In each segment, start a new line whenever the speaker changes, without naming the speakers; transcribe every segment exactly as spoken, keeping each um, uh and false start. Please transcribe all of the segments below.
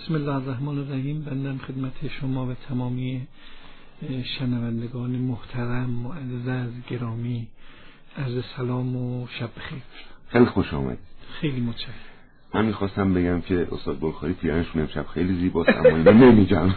بسم الله الرحمن الرحیم. بنده خدمت شما و تمامی شنوندگان محترم معزز گرامی عرض سلام و شب بخیر.
خیلی خوش آمدید.
خیلی متشکرم.
من میخواستم بگم که استاد بلخاری پیرنشون امشب خیلی زیباست، اما اینو نمیگم.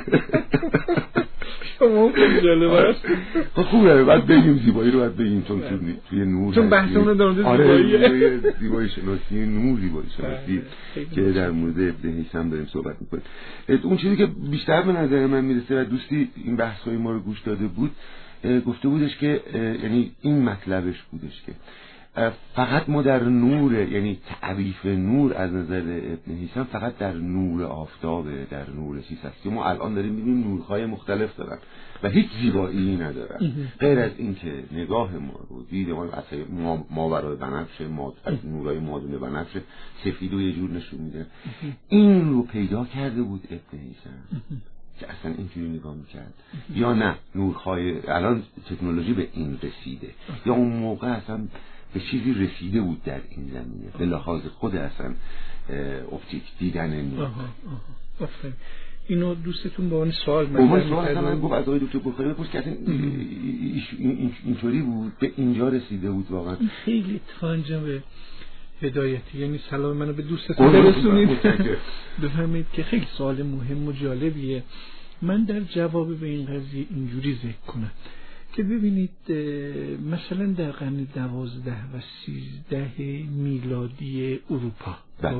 شما خیلی جالب است.
خب خوبه، بعد بگیم زیبایی رو بعد بگیم، چون توی نور،
چون بحثمون در مورد
زیباییه.
آره
زیبایی شناسی نور، زیبایی شناسی که در مورد ابن هیثم داریم صحبت میکنیم. اون چیزی که بیشتر به نظر من میرسه و دوستی این بحث‌های ما رو گوش داده بود گفته بودش که یعنی این مطلبش بودش که فقط ما در نور، یعنی تعریف نور از نظر ابن هیثم فقط در نور آفتابه، در نور چیز هست که ما الان داریم می‌بینیم نورهای مختلف دارن و هیچ زیبایی ندارن غیر از این که نگاه ما رو، دید ما اصلا ما, ما برای بنفشه، ما از نورهای مادون بنفشه سفید و یه جور نشون میده. این رو پیدا کرده بود ابن هیثم که اصلا اینجوری نگاه میکرد یا نه نورهای الان تکنولوژی به این رسیده یا اون موقع اصلا به چیزی رسیده بود در این زمینه به لحاظ خود اصلا اپتیک دیدن نور.
آفرین. اینو دوستتون با اون سوال
من من سوال اصلا من گفت از آقای دکتر بلخاری بپرس که اصلا اینطوری بود به اینجا رسیده بود واقعا.
خیلی اتفاقا به هدایتی، یعنی سلام منو به دوستتون برسونید. بفهمید که خیلی سوال مهم و جالبیه. من در جواب به این قضیه اینجوری ذکر کنم که ببینید مثلا در قرن دوازده و سیزده میلادی اروپا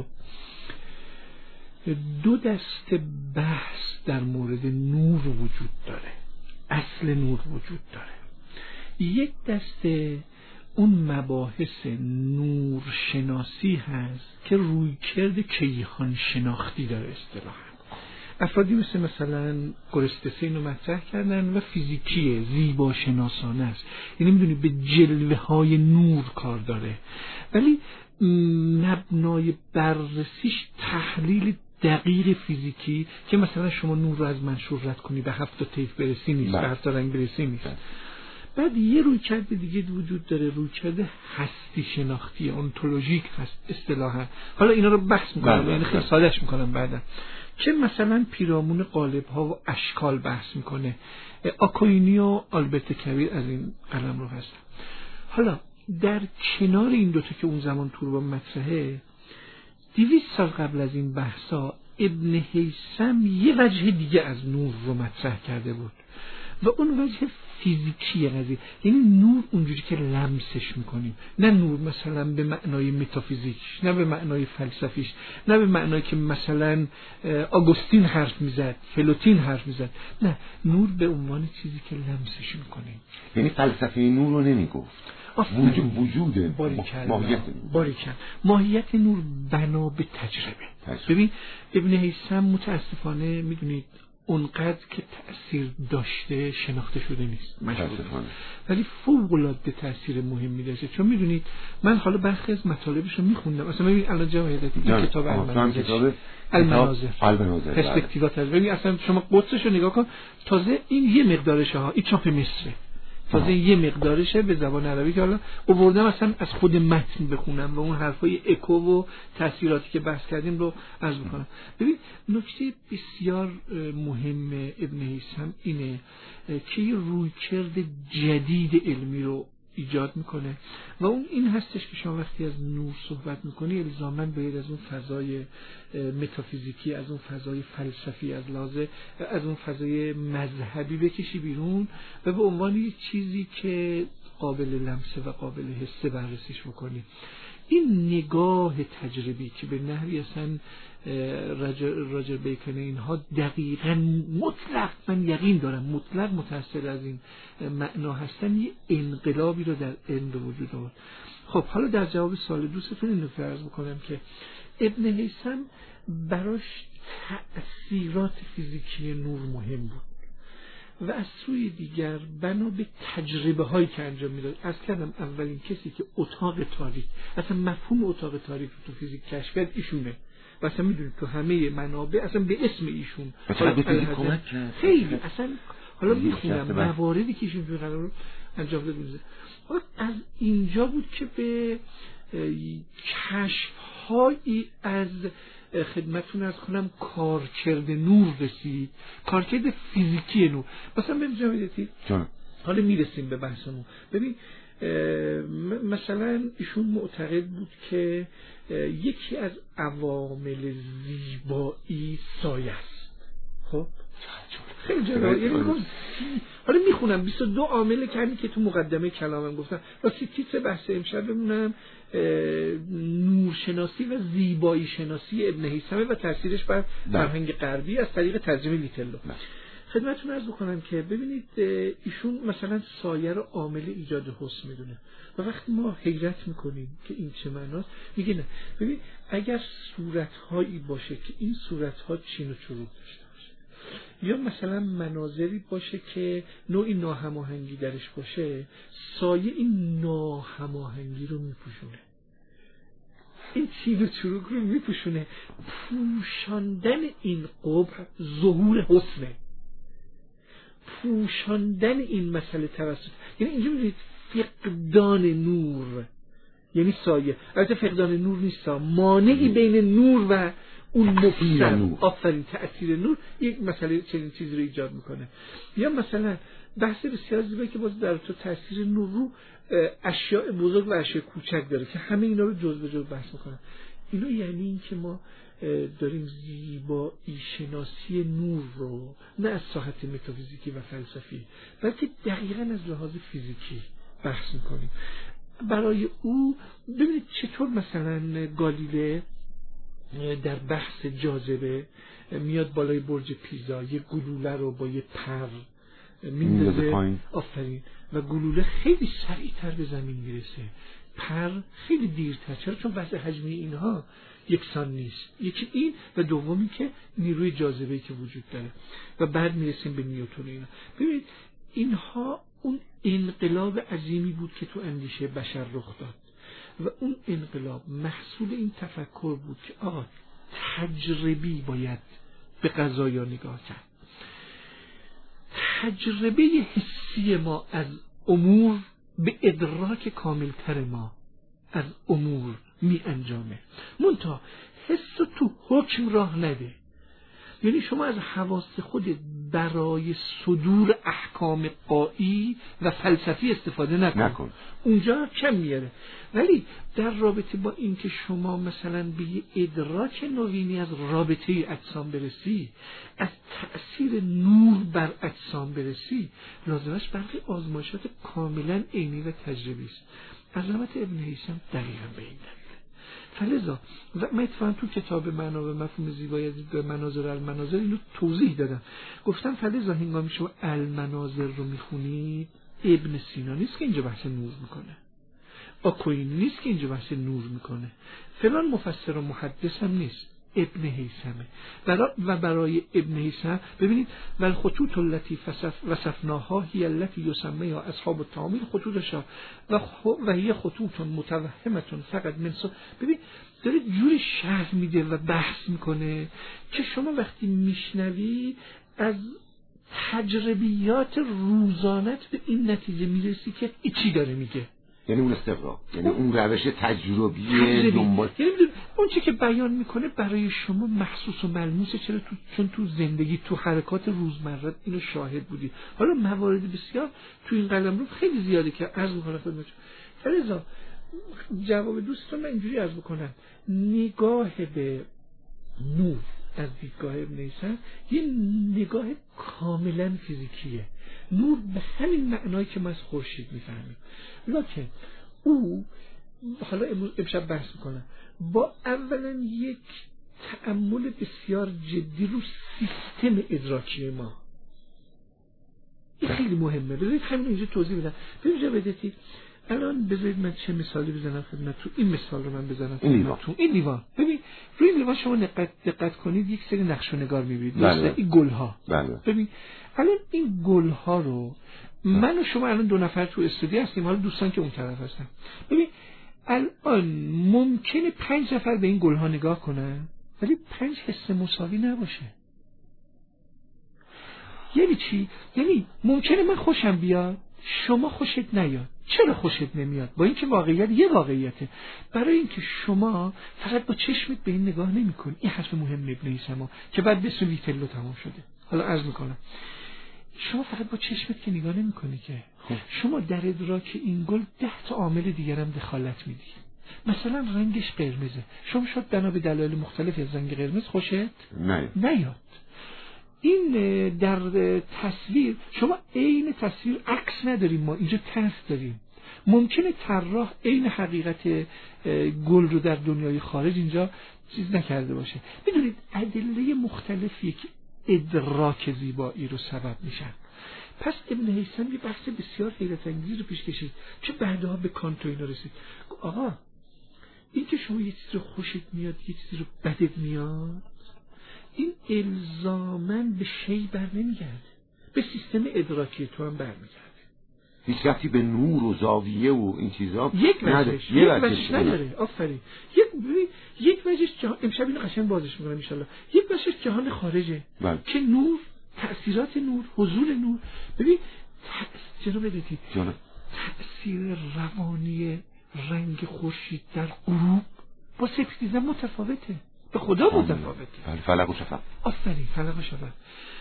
دو دسته بحث در مورد نور وجود داره، اصل نور وجود داره. یک دسته اون مباحث نور شناسی هست که رویکرد کیهان شناختی داره اصطلاحاً. افرادی مثل مثلا گورستسه اینو مطرح کردن و فیزیکیه، زیبا شناسانه است، یعنی میدونی به جلوه های نور کار داره، ولی مبنای بررسیش تحلیل دقیق فیزیکی که مثلا شما نور رو از منشور رد کنی به هفت تا طیف برسی نیست، به هفت تا رنگ برسی نیست. بعد یه رویکرد دیگه وجود داره، رویکرد هستی شناختی، اونتولوژیک هست اصطلاحا. حالا اینا رو بحث میکنم، یعنی خیلی سادهش میکنم بعدا، که مثلا پیرامون قالب ها و اشکال بحث میکنه. آکوینی و آلبرت کبیر از این قلم رو هستن. حالا در کنار این دوتا که اون زمان تو رو مطرحه، دویست سال قبل از این بحثا ابن هیثم یه وجه دیگه از نور رو مطرح کرده بود و اون وجه فیزیکی قضیه، یعنی نور اونجوری که لمسش میکنیم، نه نور مثلا به معنای متافیزیکش، نه به معنای فلسفیش، نه به معنای که مثلا آگوستین حرف میزد، فلوتین حرف میزد، نه، نور به عنوان چیزی که لمسش میکنیم.
یعنی فلسفه نور رو نمیگفت، وجود وجود ماهیت
باریکن ماهیت نور بنا به تجربه. ببین ابن هیثم متاسفانه میدونید اونقدر که تأثیر داشته شناخته شده نیست مشهور، ولی فوق العاده تأثیر مهمی داشته. چون میدونید من حالا برخی از مطالبش رو میخوندم، مثلا ببین الان جواهرات این کتاب المناظر المناظر پرسپکتیوات هست، ببین اصلا شما قدسش رو نگاه کن، تازه این یه مقدارشه ها، این چاپ مصره، تازه یه مقدارشه به زبان عربی که حالا آوردم مثلا از خود متن بخونم و اون حرفای اکو و تأثیراتی که بحث کردیم رو عرض میکنم. ببین نکته بسیار مهم ابن هیثم اینه که یه رویکرد جدید علمی رو ایجاد میکنه و اون این هستش که شما وقتی از نور صحبت میکنی الزاماً باید از اون فضای متافیزیکی، از اون فضای فلسفی، از لازه از اون فضای مذهبی بکشی بیرون و به عنوان یه چیزی که قابل لمسه و قابل حسه بررسیش بکنی. این نگاه تجربی که به نحوی اصلا راجر بیکن اینها دقیقاً مطلق، من یقین دارم مطلق متأثر از این معنا هستن، یه انقلابی رو در علم به وجود آورد. خب حالا در جواب سوال دوستتون این نکته عرض بکنم که ابن هیثم براش تأثیرات فیزیکی نور مهم بود و از سوی دیگر بنا به تجربه هایی که انجام میداد. از کردم اولین کسی که اتاق تاریک، اصلا مفهوم اتاق تاریک رو تو فیزیک کشف کرد ایشونه و اصلا میدونید تو همه منابع اصلا به اسم ایشون خیلی اصلا حالا میخونم مواردی که ایشون قرار انجام داد. از اینجا بود که به کشف هایی از خدمتتون عرض کنم کارکرد نور رسید، کارکرد فیزیکی نور. مثلا ببینید حالا میرسیم به بحثمون. ببین مثلا ایشون معتقد بود که یکی از عوامل زیبایی سایه است. خب خیلی جالب. یعنی حالا میخونم بیست و دو عامل کمی که تو مقدمه کلامم گفتم. راستی تیتر بحث امشب بمونم نورشناسی و زیبایی شناسی ابن هیثم و تاثیرش بر فرهنگ غربی از طریق ترجمه ویتلو. خدمتتون عرض بکنم که ببینید ایشون مثلا سایه رو عامل ایجاد حسن میدونه و وقتی ما حیرت میکنیم که این چه معناست، میگه نه ببین اگر صورتهایی باشه که این صورتها چین و چروک داشته باشه، یا مثلا مناظری باشه که نوعی ناهماهنگی درش باشه، سایه این ناهماهنگی رو میپوشونه، این چین و چروک رو میپوشونه. پوشاندن این قبر ظهور حسنه، پوشاندن این مسئله توسط، یعنی اینجا می‌بینید فقدان نور یعنی سایه. البته فقدان نور نیست، مانعی بین نور و اون مفسر آفرین تأثیر نور یک مسئله چنین چیزی رو ایجاد میکنه. یا مثلا بحث بسیار زیبایی که باز در تو تأثیر نور رو اشیاء بزرگ و اشیاء کوچک داره که همه اینا رو جز به جز بحث میکنن. اینو یعنی این که ما داریم زیبایی شناسی نور رو نه از ساحت متافیزیکی و فلسفی بلکه دقیقاً از لحاظ فیزیکی بحث میکنیم. برای او ببینید چطور مثلا گالیله در بحث جاذبه میاد بالای برج پیزا، یه گلوله رو با یه پر میندازه آفرین و گلوله خیلی سریعتر به زمین میرسه، پر خیلی دیرتر. چرا؟ چون وضع حجمی اینها یکسان نیست. یکی این و دومی که نیروی جاذبه‌ای که وجود داره. و بعد میرسیم به نیوتن. اینا ببینید اینها اون انقلاب عظیمی بود که تو اندیشه بشر رخ داد و اون انقلاب محصول این تفکر بود که آقا تجربی باید به قضایا نگاه کرد. تجربه حسی ما از امور به ادراک کاملتر ما از امور می انجامه. منتها حس تو حکم راه نده. یعنی شما از حواس خودت برای صدور احکام قایی و فلسفی استفاده نکن, نکن. اونجا کم میاره. ولی در رابطه با این که شما مثلا به یه ادراک نوینی از رابطه اجسام برسی، از تأثیر نور بر اجسام برسی، لازمش برخی آزمایشات کاملا عینی و تجربی است. عظمت ابن هیثم دقیقا به این دلیل. فلذا و من اتفاقا تو کتاب معنا و مفهوم زیبایی به مناظر المناظر اینو توضیح دادم. گفتم فلذا هنگامی شما المناظر رو میخونید، ابن سینا نیست که اینجا بحث نور میکنه، آکوینی نیست که اینجا بحث نور میکنه، فلان مفسر و محدث هم نیست، ابن هیثمه. برا و برای ابن هیثم ببینید ول خطوط التي وصفناها هي التي يسميها اصحاب التعامل خطوطشا و و هي خطوط متوهمه فقط من سو. ببین داره جوری شرح میده و بحث میکنه که شما وقتی میشنوی از تجربیات روزانت به این نتیجه میرسی که چی داره میگه.
یعنی اون استقرا، یعنی اون روش تجربی دنبال،
یعنی اون چی که بیان میکنه برای شما محسوس و ملموسه. چرا؟ تو چون تو زندگی تو حرکات روزمره اینو شاهد بودی. حالا موارد بسیار تو این قلمرو خیلی زیاده که عرض میکنم خدمتتون. فلذا جواب دوستان من اینجوری عرض بکنم، نگاه به نور از دیدگاه ابن هیثم یه نگاه کاملا فیزیکیه. نور به همین معنایی که ما از خورشید میفهمیم، لکن او حالا امشب بحث میکنم با اولا یک تأمل بسیار جدی رو سیستم ادراکی ما. این خیلی مهمه. بذارید همین اینجا توضیح بدم. اینجا بدید الان بذارید من چه مثالی بزنم خدمتتون. این مثال رو من بزنم خدمتتون. این لیوان. ببین روی این لیوان شما دقت دقت کنید یک سری نقش و نگار می‌بینید. مثلا این گل‌ها. ببین الان این گل‌ها رو من و شما الان دو نفر تو استودیو هستیم، حالا دوستان که اون طرف هستن. ببین الان ممکنه پنج نفر به این گل‌ها نگاه کنن ولی پنج حس مساوی نباشه. یعنی چی؟ یعنی ممکنه من خوشم بیاد، شما خوشت نیاد. چرا خوشت نمیاد؟ با اینکه واقعیت یه واقعیته. برای اینکه شما فقط با چشمت به این نگاه نمی‌کنی. این حرف مهم ابن هیثم که بعد بسو ویتلو تمام شده. حالا عرض میکنم شما فقط با چشمت که نگاه نمی‌کنی که خب. شما در ادراک این گل ده تا عامل دیگر هم دخالت میدی. مثلا رنگش قرمزه، شما شاید بنا به دلایل مختلفی از رنگ قرمز خوشت
نه
نیاد. این در تصویر شما عین تصویر عکس نداریم، ما اینجا تصویر داریم. ممکنه طراح عین حقیقت گل رو در دنیای خارج اینجا چیز نکرده باشه. میدونید ادله مختلفی که ادراک زیبایی رو سبب میشن. پس ابن هیثم یه بحث بسیار حیرت انگیز رو پیش کشید که بعدها به کانت و اینا رسید. آقا این که شما یه چیز رو خوشت میاد یه چیز رو بدت میاد، این الزاماً به شی بر نمیگرده، به سیستم ادراکی تو هم بر میگرده.
هیچ وقتی به نور و زاویه و این چیزا
یک وجهش یک وجهش نداره. آفرین. یک یک وجهش جهان، امشب اینو قشنگ بازش میکنم ان شاء الله. یک وجهش جهان خارجه بله. که نور، تأثیرات نور، حضور نور. ببین جناب بدید تأثیر روانی رنگ خورشید در غروب با سپیدیزم متفاوته، به خدا متفاوته.
بله فلق و شفق.
آفرین فلق و شفق.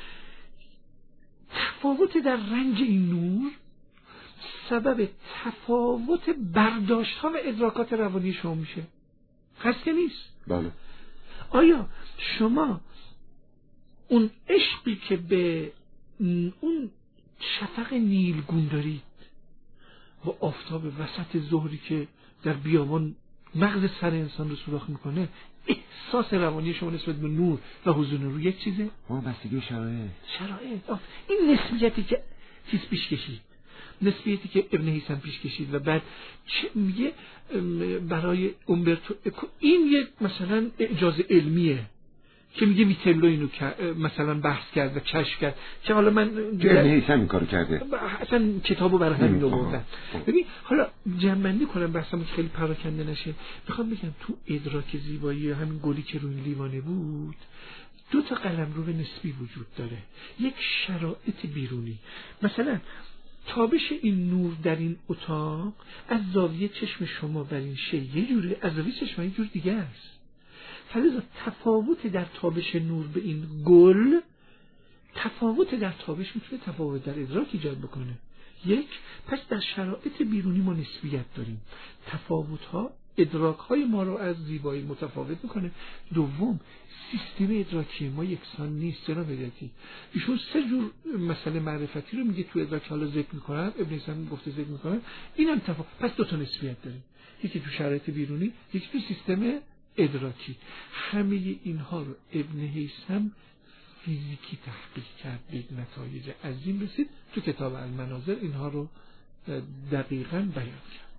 تفاوت در رنگ این نور سبب تفاوت برداشت ها و ادراکات روانی شما میشه. خسته نیست.
بله.
آیا شما اون عشقی که به اون شفق نیلگون دارید با آفتاب وسط ظهری که در بیابان مغز سر انسان رو سوراخ میکنه، احساس روانی شما نسبت به نور و حضور نور یک چیزه؟
ما بستگی شرایط
شرایط این نسبیتی که چیز پیش کشید، نسبیتی که ابن هیثم پیش کشید و بعد چه میگه برای اومبرتو اکو، این یک مثلا اعجاز علمیه که میگه ویتلو اینو مثلا بحث کرد و کشف کرد که حالا من
ابن هیثم این کارو کرده،
اصلا کتابو برای همین آوردن. ببین حالا جمع‌بندی کنم بحثم خیلی پراکنده نشه، میخوام بگم تو ادراک زیبایی همین گلی که روی لیوانه بود دو تا قلمرو نسبی وجود داره. یک شرایط بیرونی، مثلا تابش این نور در این اتاق از زاویه چشم شما بر این شی یه جوری، از زاویه چشم یه جور دیگه است. فلذا تفاوت در تابش نور به این گل، تفاوت در تابش میتونه تفاوت در ادراک ایجاد بکنه. یک، پس در شرایط بیرونی ما نسبیت داریم، تفاوت ها ادراک های ما رو از زیبایی متفاوت میکنه. دوم، سیستم ادراکی ما یکسان نیست. جناب هدایتی ایشون سه جور مسئله معرفتی رو میگه تو ادراک، حالا ذکر میکنن، ابن هیثم گفته ذکر میکنن، اینم تفاوت. پس دو تا نسبیت داریم، یکی تو شرایط بیرونی، یکی تو سیستم ادراکی. همه اینها رو ابن هیثم فیزیکی تحقیق کرد، به نتایج عظیم رسید. تو کتاب المناظر اینها رو دقیقاً بیان کرد.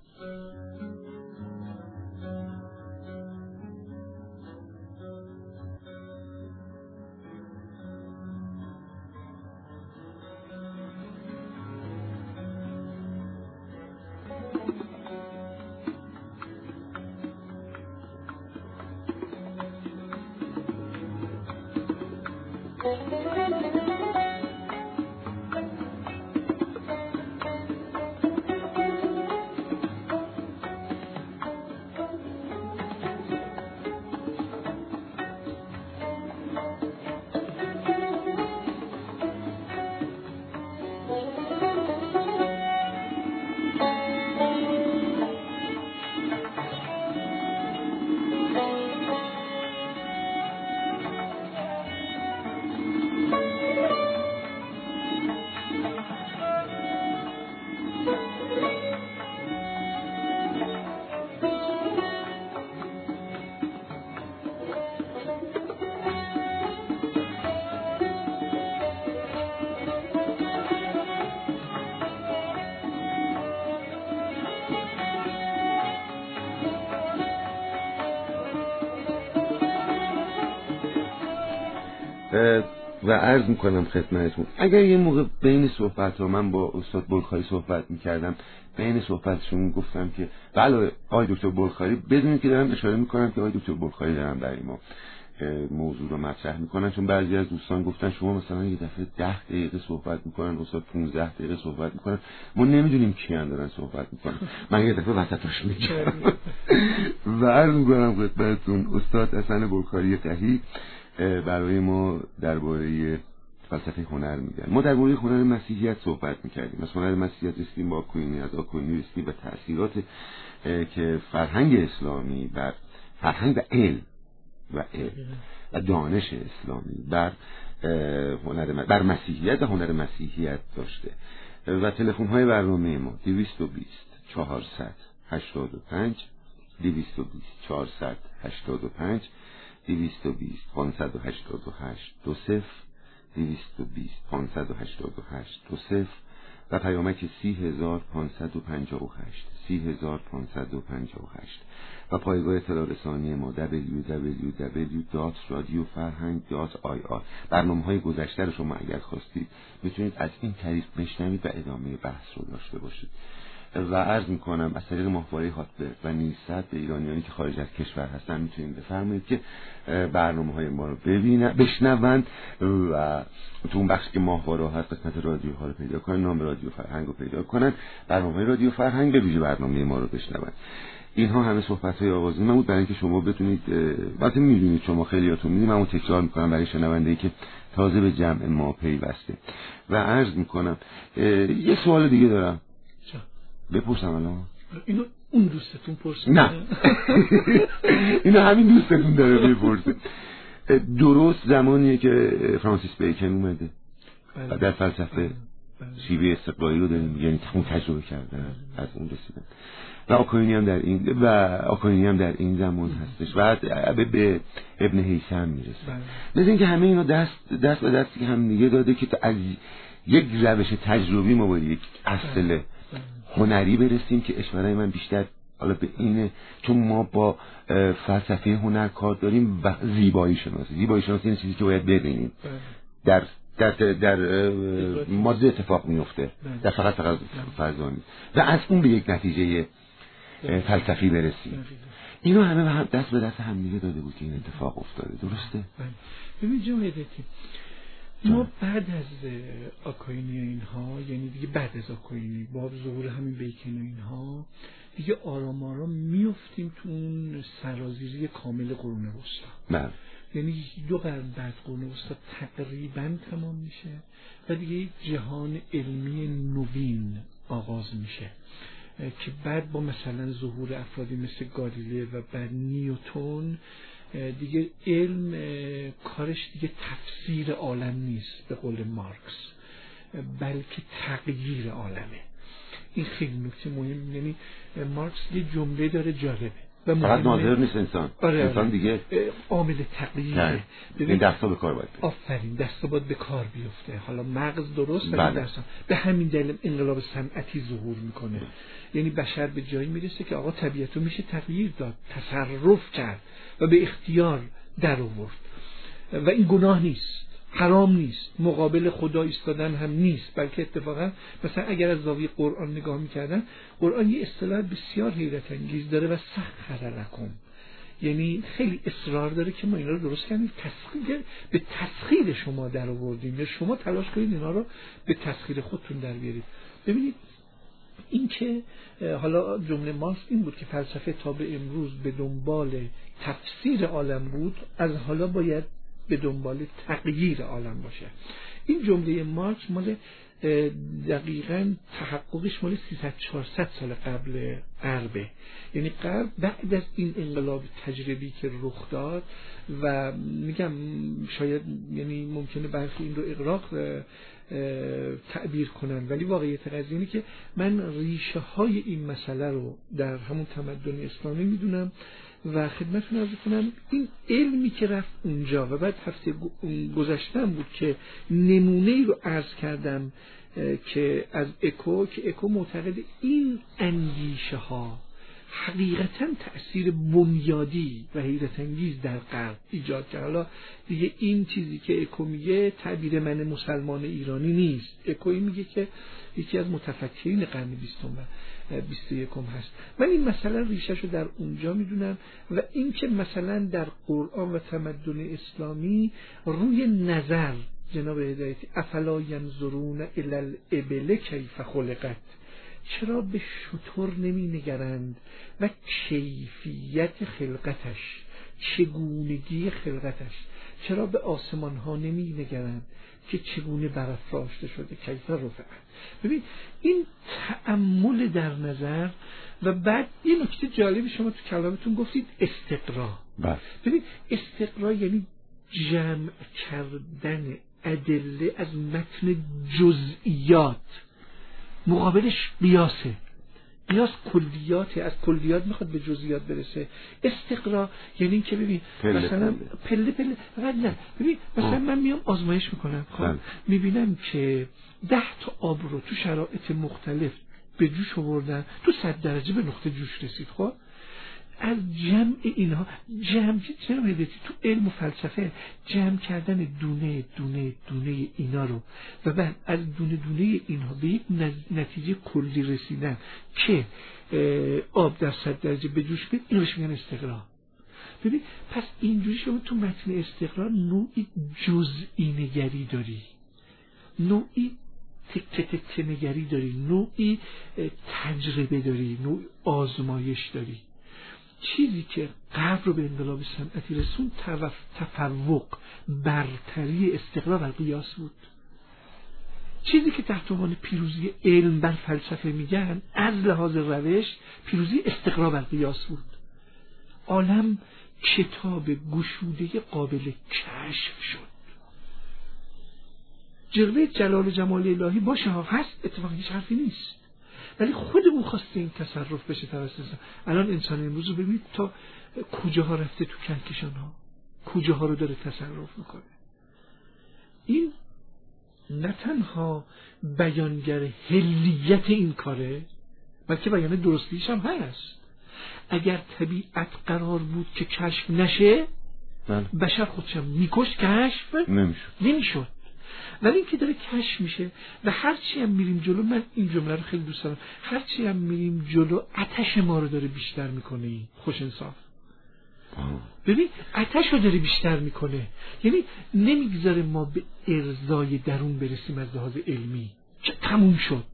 و عرض میکنم خدمتتون، اگر یه موقع بین صحبت ها من با استاد بلخاری صحبت میکردم، بین صحبتشون گفتم که بله آقای دکتر بلخاری، بدونید که دارم اشاره میکنم که آقای دکتر بلخاری دارم برای ما موضوع رو مطرح میکنن، چون بعضی از دوستان گفتن شما مثلا یه دفعه ده دقیقه صحبت میکنن، استاد پانزده دقیقه صحبت میکنن، ما نمیدونیم کیان دارن صحبت میکنن. من یه دفعه وسطش میگم و عرض میکنم خدمتتون استاد حسن برکاری تهی برای ما درباره فلسفه هنر میگن. ما در مورد هنر مسیحیت صحبت میکردیم، از هنر مسیحیت رسیدیم با آکوینی، از آکوینی رسیدیم به تأثیرات که فرهنگ اسلامی بر فرهنگ و علم و علم و دانش اسلامی بر هنر بر مسیحیت و هنر مسیحیت داشته. و تلفن های برنامه ما دویست و بیست چهارصد هشتاد و پنج دویست و بیست چهارصد هشتاد و پنج دویست و بیست پانصد و هشتاد و هشت دو صفر دویست و بیست پانصد و هشتاد و هشت دو صفر و پیامک سی هزار پانصد و پنجاه و هشت سی هزار پانصد و پنجاه و هشت و پایگاه اطلاع رسانی ما دبلیو دبلیو دبلیو دات رادیو فرهنگ دات آی آر. برنامه‌های گذشته رو شما اگر خواستید میتونید از این طریق بشنوید و ادامه بحث رو داشته باشید. و عرض میکنم از طریق ماهواره هاتبرد و نیزصد به ایرانیانی که خارج از کشور هستن میتونید بفرمایید که برنامه‌های ما رو ببینن، بشنوند و تو اون بخشی که ماهواره هست قسمت رادیوها رو پیدا کنن، نام رادیو فرهنگ رو پیدا کنن، برنامه رادیو فرهنگ به ویژه برنامه ما رو بشنوند. اینها همه صحبت‌های آغازی من بود برای اینکه شما بتونید، البته می‌دونید شما خیلیاتون می‌دونید، من اون تکرار می‌کنم برای شنونده‌ای که تازه به جمع ما پیوسته. و عرض می‌کنم یه سوال دیگه دارم.
چه؟
بپرسم الان؟
اینو اون دوستتون پرسید؟
نه. اینو همین دوستتون داره بپرسه. درست زمانیه که فرانسیس بیکن اومده و در فلسفه شیوه استقلالی رو داریم، یعنی اون تجربه کردن از اون رسیدن. و آکوینی هم در این و آکوینی هم در این زمان هستش و به, به ابن هیثم میرسه. مثل اینکه همه اینا دست دست به دستی که هم دیگه داده که از یک روش تجربی ما با یک اصل هنری برسیم که اشاره من بیشتر حالا به اینه، چون ما با فلسفه هنر کار داریم و زیبایی شناسی. زیبایی شناسی این چیزی که باید ببینیم در در در ماده اتفاق میفته، در فقط فقط فرضانی و از اون به یک نتیجه فلسفی برسیم. اینو همه دست به دست هم دیگه داده بود که این اتفاق افتاده. درسته؟
ببین جمعیتی ما بعد از آکوینی اینها، یعنی دیگه بعد از آکوینی با ظهور همین بیکن اینها دیگه آرام آرام میفتیم تو اون سرازیری کامل قرون وسطی.
بله.
یعنی دو قرن بعد قرون وسطی تقریبا تمام میشه و دیگه یک جهان علمی نوین آغاز میشه که بعد با مثلا ظهور افرادی مثل گالیله و بعد نیوتن دیگه علم کارش دیگه تفسیر عالم نیست به قول مارکس، بلکه تغییر عالمه. این خیلی نکته مهم. یعنی مارکس یه جمله داره جالبه و
فقط ناظر نیست انسان. آره انسان دیگه
عامل تغییره.
این دستا به کار باید بیفته.
آفرین، دستا باید به کار بیفته. حالا مغز درست ولی دستا. به همین دلیل انقلاب صنعتی ظهور میکنه. بله. یعنی بشر به جایی میرسه که آقا طبیعتو میشه تغییر داد، تصرف کرد و به اختیار در آورد و این گناه نیست، حرام نیست، مقابل خدا ایستادن هم نیست، بلکه اتفاقا مثلا اگر از زاویه قرآن نگاه میکردن، قرآن یه اصطلاح بسیار حیرت انگیز داره و سخر لکم، یعنی خیلی اصرار داره که ما اینا رو درست کنیم، تسخیر به تسخیر شما در آوردیم یا شما تلاش کنید اینا رو به تسخیر خودتون در بیارید. ببینید این که حالا جمله مارکس این بود که فلسفه تا به امروز به دنبال تفسیر عالم بود، از حالا باید به دنبال تغییر عالم باشه. این جمله مارکس مال دقیقاً تحققش مال سیصد چهارصد سال قبل غربه، یعنی غرب بعد از این انقلاب تجربی که رخ داد و میگم شاید یعنی ممکنه برخی این رو اغراق تعبیر کنن، ولی واقعیت قضیه اینه که من ریشه های این مسئله رو در همون تمدن اسلامی میدونم و خدمتتون عرض کنم این علمی که رفت اونجا و بعد هفته گذشتم بود که نمونه‌ای رو عرض کردم که از اکو که اکو معتقد این اندیشه ها حقیقتا تأثیر بنیادی و حیرت انگیز در غرب ایجاد کرد. حالا دیگه این چیزی که اکو میگه تعبیر من مسلمان ایرانی نیست، اکوی میگه که یکی از متفکرین قرن بیستم بیست و یکم هست. من این مسئله ریشه‌شو در اونجا میدونم و این که مثلا در قرآن و تمدن اسلامی روی نظر جناب هدایتی افلا ینظرون الی الابل کیف خلقت، چرا به شتر نمی نگرند و کیفیت خلقتش، چگونگی خلقتش، چرا به آسمان ها نمی نگرند که چگونه برافراشته شده، کیف رفعت. ببین این تأمل در نظر. و بعد این نکته جالبی شما تو کلامتون گفتید استقرا. ببین استقرا یعنی جمع کردن ادله از متن جزئیات، مقابلش قیاسه. قیاس کلیاته، از کلیات میخواد به جزئیات برسه. استقرا یعنی این که ببین پله مثلا پله پله فقط نه، ببین مثلا آه. من میام آزمایش میکنم، خب میبینم که ده تا آب رو تو شرایط مختلف به جوش آوردن، تو صد درجه به نقطه جوش رسید. خب از جمع اینها، جمع جمع بدید تو علم و فلسفه، جمع کردن دونه دونه دونه اینا رو و بعد از دونه دونه اینها به یک نتیجه کلی رسیدن که آب در صد درجه به جوش بیاد، اینوش میگن استقرا. ببین پس اینجوری شما تو متن استقرا نوعی جزئی نگری داری، نوعی تکه تکه نگری داری، نوعی تجربه داری، نوعی آزمایش داری. چیزی که قبل رو به انقلاب صنعتی رسون تفوق، برتری استقرا بر قیاس بود. چیزی که تحت عنوان پیروزی علم بر فلسفه میگن از لحاظ روش پیروزی استقرا بر قیاس بود. عالم کتاب گشوده قابل کشف شد. جلوه جلال و جمال الهی باشه ها، هست، اتفاقی هیچ حرفی نیست، ولی خود او خواسته این تصرف بشه توسط انسان. الان انسان امروز رو ببینید تا کجاها رفته، تو کهکشان ها کجاها رو داره تصرف میکنه. این نه تنها بیانگر حلیت این کاره، بلکه بیان درستیش هم هست. اگر طبیعت قرار بود که کشف نشه من. بشر خودشم میکش، کشف نمیشد نمیشد ولی این که داره کشف میشه و هرچی هم میریم جلو، من این جمله رو خیلی دوست دارم، هرچی هم میریم جلو آتش ما رو داره بیشتر میکنه. این خوش انصاف ببین آتش رو داره بیشتر میکنه، یعنی نمیگذاره ما به ارضای درون برسیم از لحاظ علمی که تموم شد.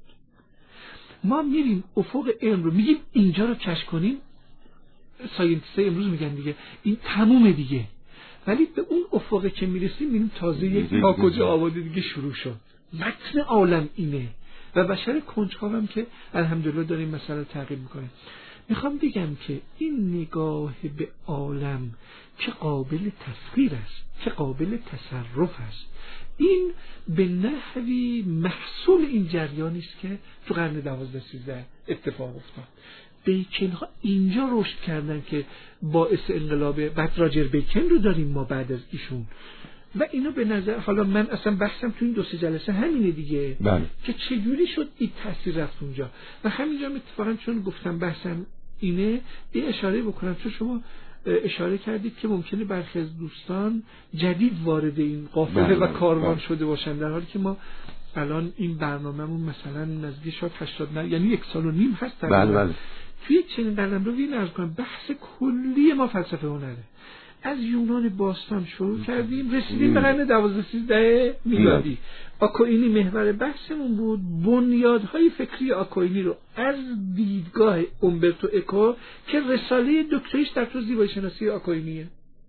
ما میریم افق علم رو میگیم اینجا رو کشف کنیم، ساینتیست‌ها امروز میگن دیگه این تمومه دیگه، ولی به اون افقی که میرسیم میبینیم تازه یک تا کجا آبادی دیگه شروع شد. متن عالم اینه و بشر کنجکاو هم که الحمدلله داریم مسئله تعقیب میکنه. میخوام بگم که این نگاه به عالم که قابل تسخیر است، که قابل تصرف است، این به نحوی محصول این جریانی است که تو قرن دوازده سیزده اتفاق افتاد. بیکن ها اینجا رشد کردن که باعث انقلاب بعد راجر بیکن رو داریم ما بعد از ایشون و اینو به نظر، حالا من اصلا بحثم تو این دو سه جلسه همینه دیگه بله. که چجوری شد این تاثیر رفت اونجا و همینجا اتفاقا چون گفتم بحثم اینه یه اشاره بکنم، چون شما اشاره کردید که ممکنه برخی از دوستان جدید وارد این قافله بله. و کاروان بله. شده باشن، در حالی که ما الان این برنامه‌مون مثلا نزدیک شد هشتاد نه یعنی یک سال و نیم هست
بله بله.
توی چنین قلمرو این عرض کنم بحث کلی ما فلسفه هنره. از یونان باستان شروع کردیم رسیدیم به قرن دوازده سیزده میلادی. آکوینی محور بحثمون بود. بنیادهای فکری آکوینی رو از دیدگاه اومبرتو اکو که رساله دکتریش در تو زیبایی شناسی آکوینیه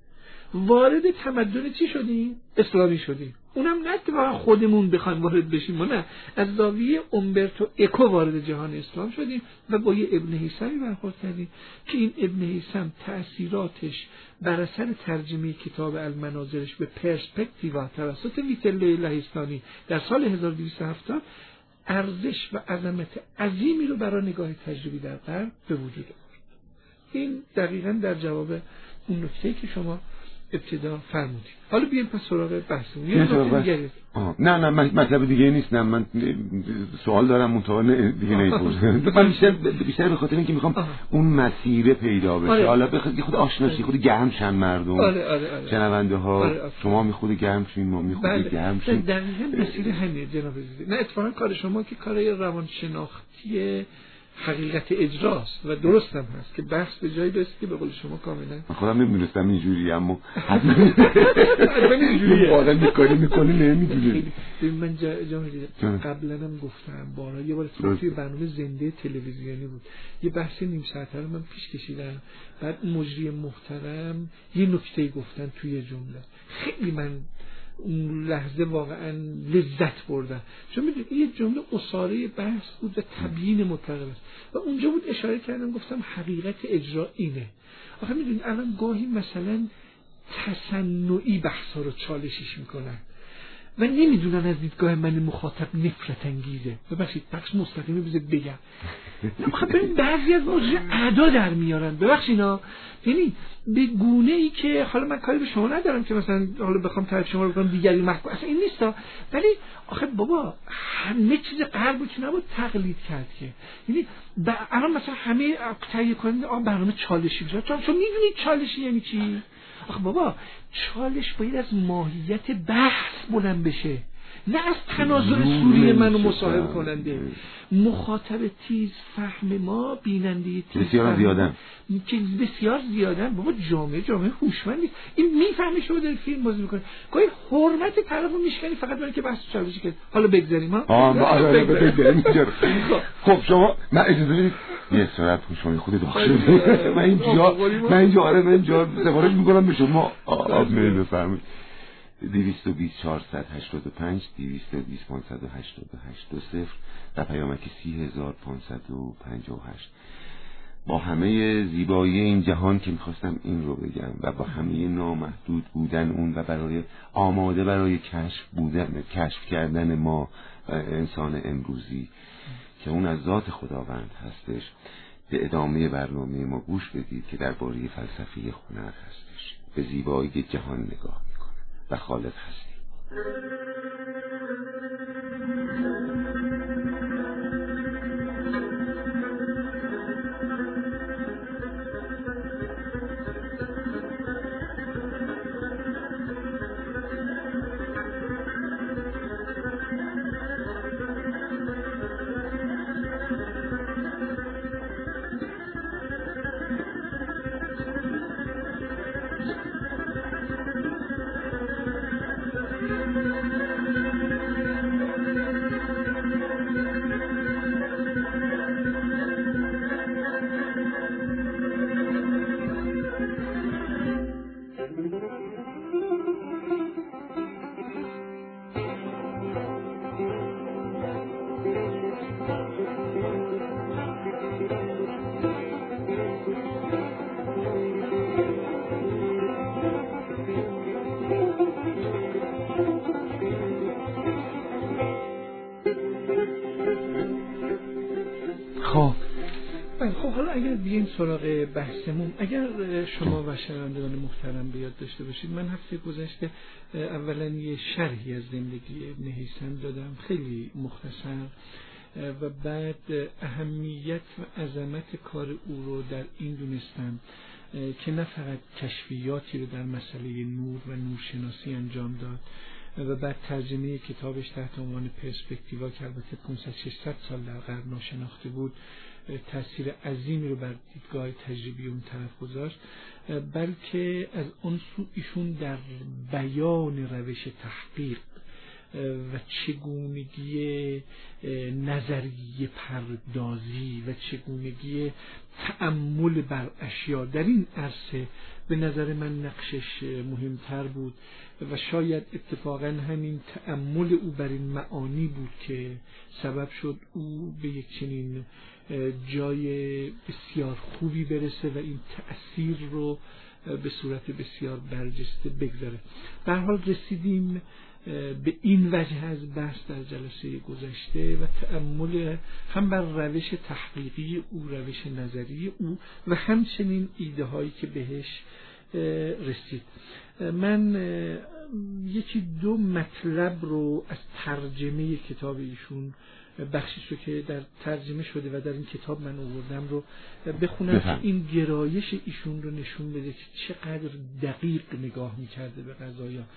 وارد تمدن چی شدیم؟ اسلامی شدیم. اونم نه که واقعا خودمون بخوایم وارد بشیم، ما نه، از زاویه اومبرتو اکو وارد جهان اسلام شدیم و با یه ابن هیثمی برخورد کردیم که این ابن هیثم تأثیراتش بر اثر ترجمه کتاب المناظرش به پرسپکتیوا توسط ویتله لهستانی در سال هزار و دویست و هفتاد ارزش و عظمت عظیمی رو برای نگاه تجربی در غرب به وجود آورد. این دقیقاً در جواب اون نکته‌ای که شما ابتدا فرمودید. حالا بیایم پس سراغ بحثمون. یه نکته دیگه.
نه نه من مطلب دیگه نیست، نه من سوال دارم منتها دیگه نمی‌پرسم. من بیشتر بیشتر به خاطر اینکه میخوام اون مسیر پیدا بشه. آره. حالا بخواد خود آشناسی خود گرم شن مردم.
آره آره آره.
شنونده ها آره آره. شما میخواد گرم شین، ما میخواد گرم شین.
دقیقاً مسیر همین جناب عزیز. نه اتفاقا کار شما که کار روانشناختی حقیقت اجراست و درست هم هست که بحث به جایی برسه که به قول شما کاملا
من خودم نمیدونستم اینجوری، اما حتما اینجوریه واقعا میکنی میکنی نمیدونی.
من جا قبلا هم گفتم بارها، یه بار توی برنامه زنده تلویزیونی بود یه بحث نیم ساعته رو من پیش کشیدم، بعد مجری محترم یه نکته گفتن توی جمله، خیلی من اون لحظه واقعا لذت بردم، چون میدونید یه جمله اساره بحث بود و تبیین مطلق است و اونجا بود اشاره کردم گفتم حقیقت اجرا اینه. آخه میدونید الان گاهی مثلا تصنعی بحثا رو چالشیش میکنن و نمیدونن از دیدگاه من مخاطب نفرت انگیزه. ببخشید بخش مستقیمی بذارید بگم، ببین بعضی از مجری اعدا در میارن، ببخشید اینا، یعنی به گونه ای که حالا من کاری به شما ندارم که مثلا حالا بخوام تعریف شما رو بکنم دیگری محکوم، اصلا این نیستا، ولی آخه بابا همه چیز غرب که نباید تقلید کرد که، یعنی الان مثلا همه تهیه کننده آن برنامه چالشی بشه، چون چون میدونید چالشی یعنی چی؟ آخه بابا چالش باید از ماهیت بحث بلند بشه، نه از تناظر سوری منو مصاحبه کننده. مخاطب تیز فهم ما، بیننده تیز
بسیار زیادن
که بسیار زیادن. بابا جامعه جامعه هوشمندی، این میفهمه شما در فیلم بازی میکنه، گاهی حرمت طرفو میشکنی فقط برای که بحث چالشی کنه. حالا بگذاریم ها
آه بگذاریم. خب شما من اجازه بدید یه سرعت شما خود داخل من اینجا من اینجا آره من اینجا سفارش میکنم به شما آب میل بفرمایید. دویست و بیست چهارصد هشتاد و پنج دویست و بیست پانصد و هشتاد و هشت دو صفر و پیامک سی هزار پانصد و پنجاه و هشت. با همه زیبایی این جهان که میخواستم این رو بگم و با همه نامحدود بودن اون و برای آماده برای کشف بودن کشف کردن ما انسان امروزی که اون از ذات خداوند هستش، به ادامه برنامه ما گوش بدید که درباره فلسفه هنر هستش. به زیبایی جهان نگاه میکنه و خالق هستی.
خب خب حالا اگر بیایم سراغ بحثمون، اگر شما و شنوندگان محترم بیاد داشته باشید، من هفته گذشته اولا یه شرحی از زندگی ابن هیثم دادم خیلی مختصر و بعد اهمیت و عظمت کار او رو در این دونستم که نه فقط کشفیاتی رو در مسئله نور و نورشناسی انجام داد و بعد ترجمه کتابش تحت عنوان پرسپکتیوا که البته پانصد ششصد سال در غرب ناشناخته بود تأثیر عظیمی رو بر دیدگاه تجربی اون طرف گذاشت، بلکه از اون سو ایشون در بیان روش تحقیق و چگونگی نظریه پردازی و چگونگی تأمل بر اشیا در این عرصه به نظر من نقشش مهمتر بود و شاید اتفاقا همین تأمل او بر این معانی بود که سبب شد او به یک چنین جای بسیار خوبی برسه و این تأثیر رو به صورت بسیار برجسته بگذاره. به هر حال رسیدیم به این وجه از بحث در جلسه گذشته و تأمل هم بر روش تحقیقی او، روش نظری او و همچنین ایده هایی که بهش رسید. من یکی دو مطلب رو از ترجمه کتاب ایشون، بخشی رو که در ترجمه شده و در این کتاب من آوردم رو بخونم که این گرایش ایشون رو نشون بده که چقدر دقیق نگاه میکرده به قضایا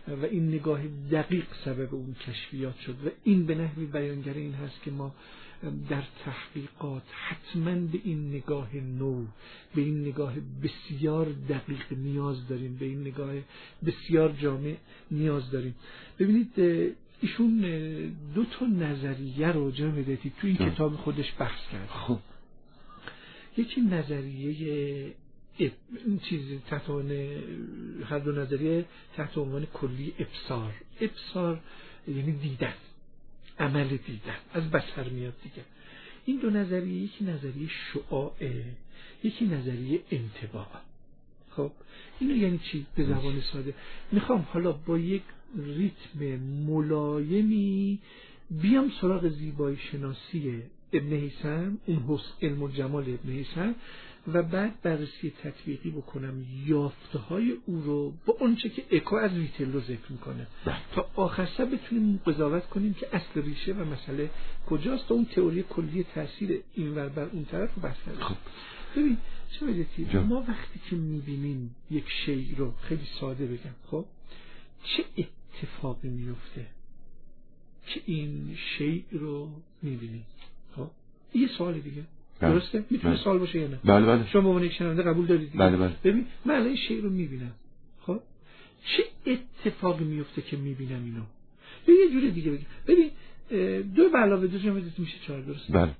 و این نگاه دقیق سبب اون کشفیات شد و این به نحوی بیانگر این هست که ما در تحقیقات حتما به این نگاه نو، به این نگاه بسیار دقیق نیاز داریم، به این نگاه بسیار جامع نیاز داریم. ببینید ایشون دو تا نظریه رو جمع دادید تو این کتاب خودش بحث کرد. خب یکی نظریه این چیزی تحت عنوان هر دو نظریه تحت عنوان کلی ابصار. ابصار یعنی دیدن، عمل دیدن، از بصر میاد دیگه. این دو نظریه، یکی نظریه شعاعه، یکی نظریه انطباع. خب اینو یعنی چی به زبان ساده؟ میخوام حالا با یک ریتم ملایمی بیام سراغ زیبایی شناسی ابن هیثم، اون حسن علم و جمال ابن هیثم، و بعد بررسی تطبیقی بکنم یافته های او رو با اونچه که اکو از ویتلو ذکر میکنه تا آخر سر بتونیم قضاوت کنیم که اصل ریشه و مسئله کجاست تا اون تئوری کلی تاثیر این ور بر اون طرف رو بحث کنیم. خب ببین چه بدید ما وقتی که میبینیم یک شی رو، خیلی ساده بگم، خب چه اتفاقی میفته که این شی رو میبینیم؟ خب یه سوال دیگه بله. درسته؟ میتونه بله. سوال باشه یا نه؟
بله بله.
شما به عنوان یک شنونده قبول دارید دیگه؟
بله بله.
ببین من الان این شی رو میبینم، خب چه اتفاقی میفته که میبینم اینو؟ یا یه جوری دیگه بگیم ببین دو به علاوه دو جمع میشه چهار، درسته؟
بله.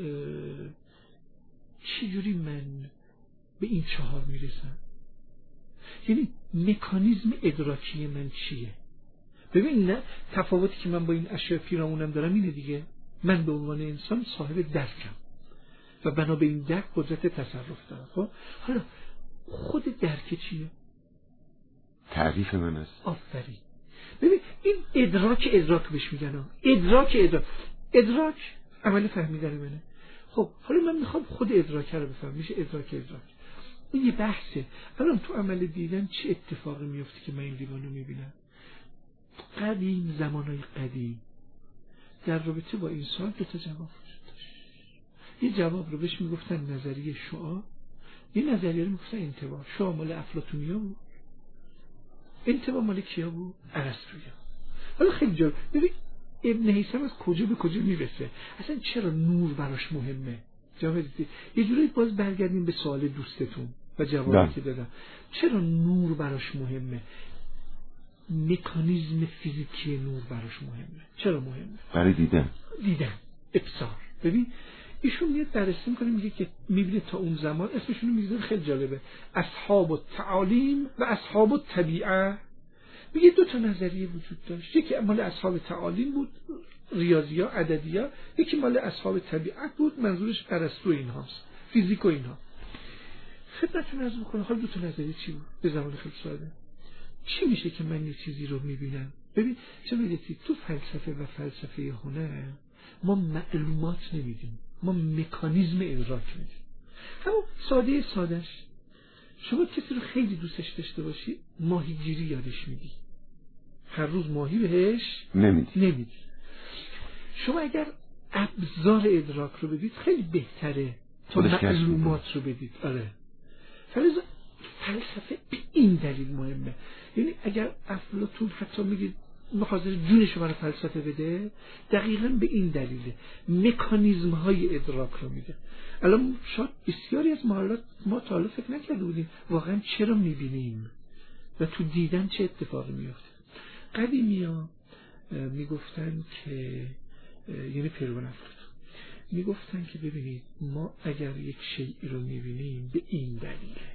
چه جوری من به این چهار میرسم؟ یعنی مکانیزم ادراکی من چیه؟ ببین نه تفاوتی که من با این اشیاء پیرامونم دارم اینه دیگه، من به عنوان انسان صاحب درکم و بنا به این درک قدرت تصرف دارم. خب حالا خود درک چیه؟
تعریف من است.
آفرین. ببین این ادراک ادراک بهش میگن، ادراک ادراک ادراک عمل فهمیدن منه. خب حالا من میخوام خود ادراک رو بفهمم، میشه ادراک ادراک. این یه بحثه. الان تو عمل دیدن چه اتفاقی میفته که من این لیوان رو میبینم؟ قدیم، زمانهای قدیم در رابطه با این سوال دو تا جواب وجود داشت. یه جواب رو بهش میگفتن نظریه شعاع، یه نظریه رو میگفتن انطباع. شعاع مال افلاطونیا بود، انطباع مال کیا بود؟ ارسطویی. حالا خیلی جالب ببین ابن هیثم از کجا به کجا میرسه، اصلا چرا نور براش مهمه؟ جواب دیدی یه جوری باز برگردیم به سوال دوستتون و جوابی که دادم. چرا نور براش مهمه؟ مکانیزم فیزیکی نور براش مهمه. چرا مهمه؟
برای دیدن.
دیدن، ابصار. ببین ایشون میاد بررسی میکنه، میگه که میبینه تا اون زمان، اسمشون رو میذاره خیلی جالبه، اصحاب التعالیم و اصحاب الطبیعه. میگه دو تا نظریه وجود داشت، یکی مال اصحاب تعالیم بود، ریاضیا، عددیا، یکی مال اصحاب طبیعت بود، منظورش ارسطو اینهاست، فیزیک و اینها. خدمتتون عرض میکنم حالا دو تا نظریه چی بود؟ به زبان خیلی ساده. چی میشه که من یه چیزی رو میبینم؟ ببین چه میگید تو فلسفه و فلسفه هنر ما معلومات نمیدیم، ما مکانیزم ادراک میدیم. اما ساده سادش شما کسی رو خیلی دوستش داشته باشی، ماهیگیری یادش میدی، هر روز ماهی بهش
نمیدی
نمیدی. شما اگر ابزار ادراک رو بدید خیلی بهتره تا معلومات رو بدید. آره فلسفه فلسفه به این دلیل مهمه. یعنی اگر افلاطون حتی میگه حاضر جونش رو برای فلسفه بده، دقیقاً به این دلیله، مکانیزم های ادراک رو میده. الان شاید بسیاری از محلات ما تا حالا فکر نکرده بودیم واقعا چرا میبینیم و تو دیدن چه اتفاقی میفته. قدیمی ها میگفتن که یعنی پیروان افلاطون میگفتن که ببینید ما اگر یک شیئی رو میبینیم به این دلیله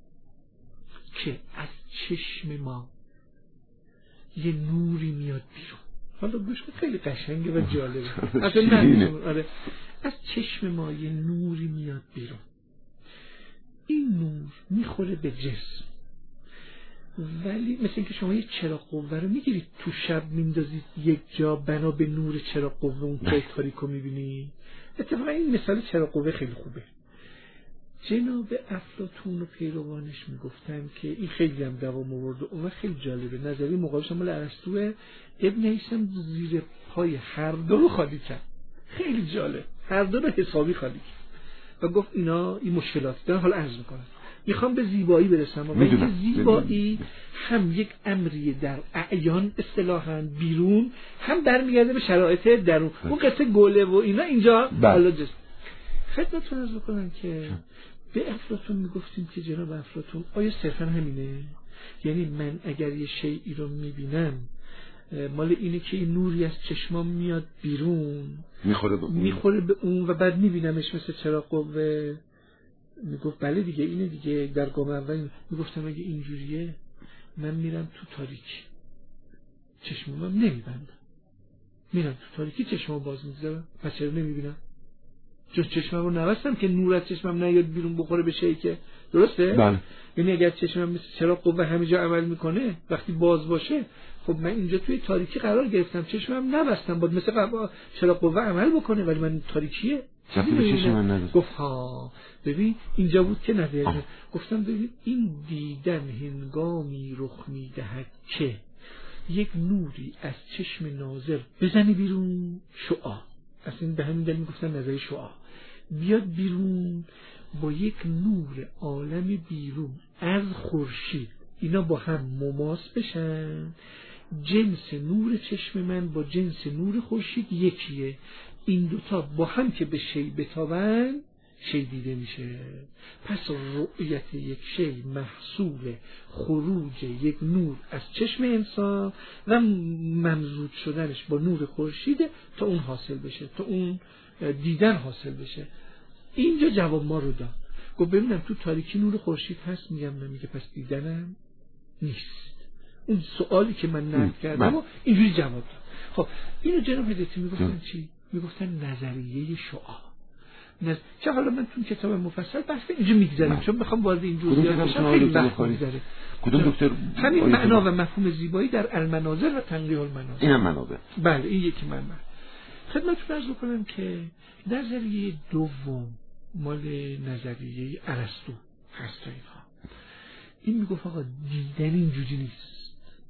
که از چشم ما یه نوری میاد بیرون. حالا گوش کن خیلی قشنگه و جالبه. آره از چشم ما یه نوری میاد بیرون، این نور میخوره به جسم، ولی مثل اینکه شما یه چراغ قوه رو میگیرید تو شب میندازید یک جا، بنا به نور چراغ قوه اون توی تاریکو میبینی. اتفاقا این مثال چراغ قوه خیلی خوبه. جناب افلاطون و پیروانش میگفتن که این خیلی هم دوام آورد و اون خیلی جالبه. نظریه مقابلش مال ارسطو، ابن هیثم زیر پای هر دو رو خالی کرد. خیلی جالب، هر دو رو حسابی خالی کرد و گفت اینا این مشکلات دارن. حالا عرض میکنم میخوام به زیبایی برسم و این زیبایی هم یک امری در اعیان اصطلاحاً بیرون، هم برمیگرده به شرایط درون. اون قصه گله و اینا اینجا حالا جست خدمتتون عرض کنم که به افلاطون میگفتیم که جناب افلاطون آیا صرفاً همینه؟ یعنی من اگر یه شیئی رو میبینم مال اینه که این نوری از چشمام میاد بیرون
میخوره به اون
میخوره به اون و بعد میبینمش مثل چراغ قوه. میگفت بله دیگه اینه دیگه. در گام اول میگفتم اگه اینجوریه من میرم تو تاریکی چشمام نمیبندم، میرم تو تاریکی چشمام باز میذارم، پس چرا نمیبینم؟ چون چشمم رو نبستم که نور از چشمم نیاد بیرون بخوره به شیء که درسته؟
بله.
یعنی اگر چشمم مثل چراغ قوه همه جا عمل میکنه وقتی باز باشه، خب من اینجا توی تاریکی قرار گرفتم، چشمم نبستم، باید مثل چراغ قوه عمل بکنه ولی من تاریکیه. گفت ها ببین اینجا بود که نظر گفتم ببین این دیدن هنگامی رخ میدهد که یک نوری از چشم ناظر بزنی بیرون، شعاع، اصلا به همین دلیل میگفتن نظر شعاع، بیاد بیرون با یک نور عالم بیرون از خورشید، اینا با هم مماس بشن، جنس نور چشم من با جنس نور خورشید یکیه، این دوتا با هم که به شی بتابن شی دیده میشه. پس رؤیت یک شی محصول خروج یک نور از چشم انسان و ممزوج شدنش با نور خورشید تا اون حاصل بشه، تا اون دیدن حاصل بشه. اینجا جواب ما رو داد. گفت ببینم تو تاریکی نور خورشید هست؟ میگم نه. میگه پس دیدنم نیست. اون سوالی که من نقد کردم و اینجوری جواب داد. خب اینو جناب هدایتی میگفتن چی؟ میگفتن نظریه شعاع. نظ... چه حالا من تو کتاب مفصل بحث اینجا میگذارم چون بخوام وارد این جزئیات بشم خیلی وقت میگذره.
کدوم دکتر؟
همین معنا و مفهوم زیبایی در المناظر و تنقیح المناظر.
اینم منابع.
بله این یکی منبع. خدمتتون عرض کنم که نظریه دوم مال نظریه ارسطو هست. اینها این میگفت آقا دیدن اینجوری نیست.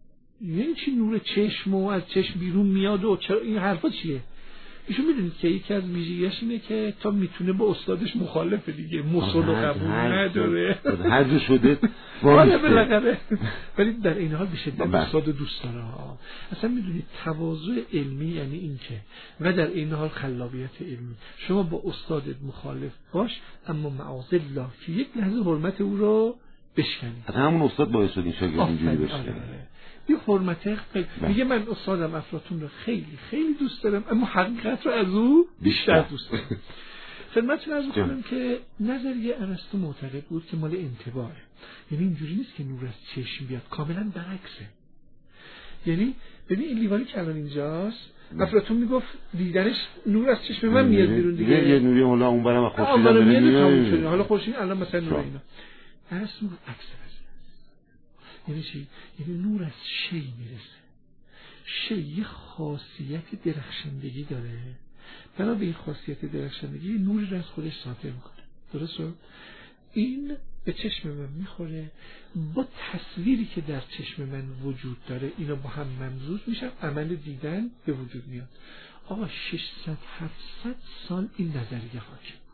یعنی چی نور چشم و از چشم بیرون میاد و چرا این حرفا چیه؟ ایشون میدونید که یکی از ویژگیاش اینه که تا میتونه با استادش مخالفه دیگه، مصول و قبول نداره،
هر جا شده
والا بالاخره، ولی در این حال به شدت استاد دوست داره. اصلا میدونید تواضع علمی یعنی این که و در این حال خلاقیت علمی، شما با استادت مخالف باش اما معاذالله که یک لحظه حرمت او رو بشکنی.
حتی همون استاد باعث شد این شاگرد اینجوری بشه.
یه حرمت خیلی میگه من استادم افلاطون رو خیلی خیلی دوست دارم اما حقیقت رو از او بیشتر دوست دارم. خدمتتون عرض کنم که نظریه ارسطو معتقد بود که مال انطباعه، یعنی اینجوری نیست که نور از چشم بیاد، کاملا برعکسه. یعنی ببین این لیوانی که الان اینجاست، افلاطون میگفت دیدنش نور از چشم من میاد بیرون دیگه،
یه نوری حالا اون برام خورشید میاد،
حالا خورشید الان مثلا نور اینا. ارسطو میگفت عکسه. یعنی چی؟ یعنی نور از شی میرسه. شی یه خاصیت درخشندگی داره، بنا به این خاصیت درخشندگی نوری رو از خودش صادر میکنه. درسته؟ این به چشم من میخوره، با تصویری که در چشم من وجود داره اینا با هم ممزوج میشن، عمل دیدن به وجود میاد. آقا ششصد هفتصد سال این نظریه حاکم.